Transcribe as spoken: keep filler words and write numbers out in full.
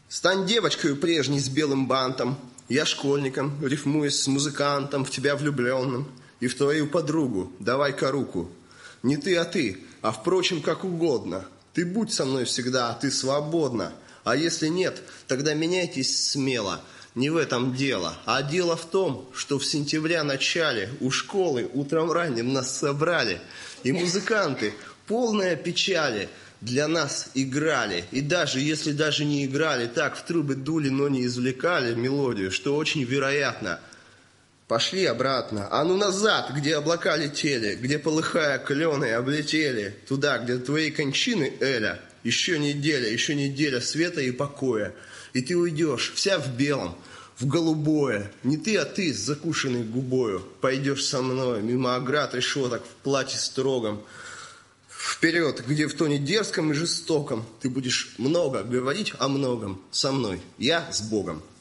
Стань девочкою прежней с белым бантом. Я школьником, рифмуясь с музыкантом, в тебя влюбленным, и в твою подругу давай-ка руку. Не ты, а ты, а впрочем, как угодно. Ты будь со мной всегда, ты свободна. А если нет, тогда меняйтесь смело. Не в этом дело, а дело в том, что в сентября начале у школы утром ранним нас собрали, и музыканты, полная печали, для нас играли. И даже если даже не играли, так в трубы дули, но не извлекали мелодию, что очень вероятно. Пошли обратно, а ну назад, где облака летели, где, полыхая, клены облетели, туда, где твои кончины, Эля, еще неделя, еще неделя света и покоя. И ты уйдешь, вся в белом, в голубое. Не ты, а ты с закушенной губою. Пойдешь со мной мимо оград решеток в платье строгом. Вперед, где в тоне дерзком и жестоком ты будешь много говорить о многом со мной. Я с Богом.